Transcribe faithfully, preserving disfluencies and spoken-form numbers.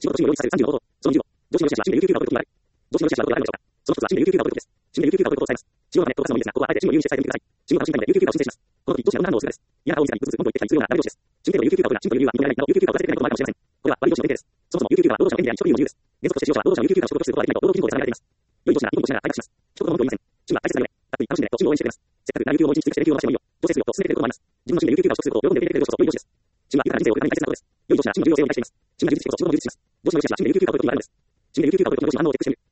仕事と趣味を両立させるさんじゅうの方法。そのにじゅうご、上司の良心は趣味で有給休暇を取ることになる。上司の良心はどれがあるのでしょうか。その一つは趣味で有給休暇を取ることです。趣味で有給休暇を取ることを伝えます。仕事のためとおかすのもいいですが、ここはあえて趣味を有にして伝えてみてください。仕事は楽しみたいので有給休暇を申請します。この時、上司がどんな反応をするかです。嫌な顔を見せたり、一つずつ文句を言ってきたりするようなダメ上司です。趣味程度有給休暇を取るが、きちんと理由は認められないなど、有給休暇を出させてくれないこともあるかもしれません。これは悪い上司の典型です。そもそも有給休暇は労働者の権利であり、人理由の自由です。原則として使用者は労働者の有給休暇を取得することができないと労働基準法で定められています。良い上司がいいことをしながら改革します。一言の文句を言いません。趣味は大切なので、かっこいい楽しんでねと趣味を応援してくれます。せっかくな有給をもう一日追加して連休を回してもいいよ。調整するよと進めてくれることもあります。自分の趣味で有給休暇を取得することを喜んで受け入れてくれる上司こそ良い上司です。趣味は豊かな人生を送るために大切なことです。良い上司は趣味の重要性を理解しています。趣味が充実してこそ仕事も充実します。上司の良心は趣味で有給休暇を取ることになるのです。趣味で有給休暇を取ると上司の反応をチェックしてみる。